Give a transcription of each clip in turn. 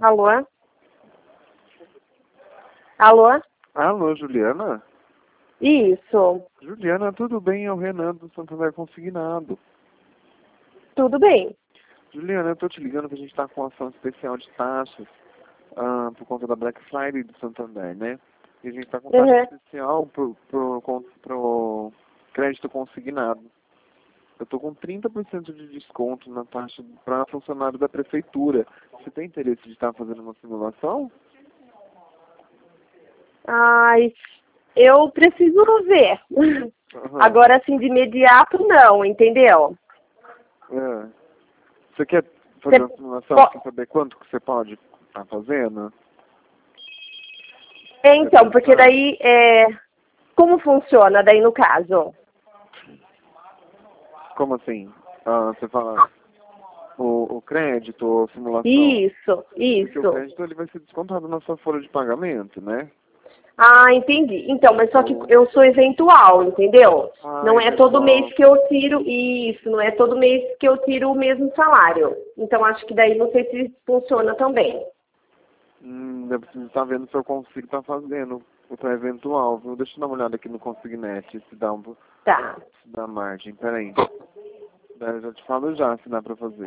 Alô? Alô? Alô, Juliana? Isso. Juliana, tudo bem? É o Renan do Santander Consignado. Tudo bem. Juliana, eu tô te ligando que a gente tá com ação especial de taxas por conta da Black Friday do Santander, né? E a gente tá com taxa especial pro crédito consignado. Eu tô com 30% de desconto na taxa para funcionário da prefeitura. Você tem interesse de estar fazendo uma simulação? Ai, eu preciso ver. Uhum. Agora, assim, de imediato, não, entendeu? É. Você quer fazer uma simulação para saber quanto que você pode estar fazendo? Então, porque daí, como funciona daí no caso? Como assim? Você fala o crédito, a simulação? Isso. Porque o crédito ele vai ser descontado na sua folha de pagamento, né? Ah, entendi. Então, mas só que eu sou eventual, entendeu? Não é todo mês que eu tiro isso, não é todo mês que eu tiro o mesmo salário. Então, acho que daí não sei se funciona também. Eu preciso estar vendo se eu consigo estar fazendo o para eventual, viu? Deixa eu dar uma olhada aqui no Consignet, se dá se dá margem. Peraí. Eu já te falo já se dá pra fazer.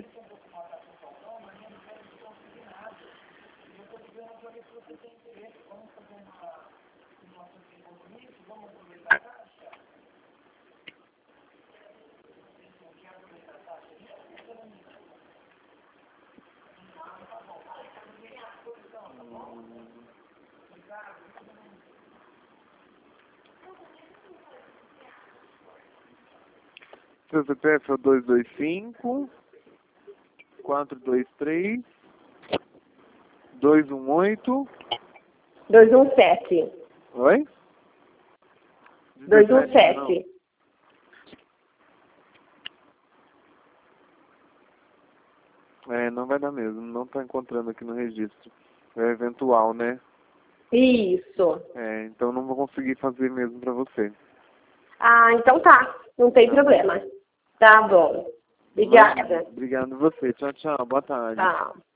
Seu CPF é o 225 423 218 217. Oi? 217. Não vai dar mesmo, não tá encontrando aqui no registro. É eventual, né? Isso. Então não vou conseguir fazer mesmo pra você. Ah, então tá. Não tem problema. Tá bom. Obrigada. Obrigado a você. Tchau, tchau. Boa tarde. Tchau.